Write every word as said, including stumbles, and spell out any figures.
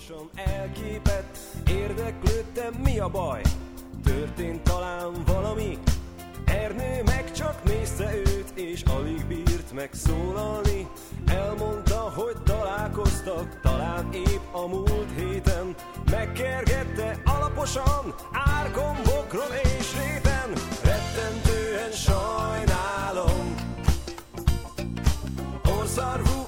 Alaposan elképett, érdeklődtem, mi a baj. Történt talán valami. Ernő meg csak nézte őt, és alig bírt megszólalni. Elmondta, hogy találkoztak, talán épp a múlt héten. Megkergette alaposan, árgombokron és réten. Rettentően sajnálom, orszarvú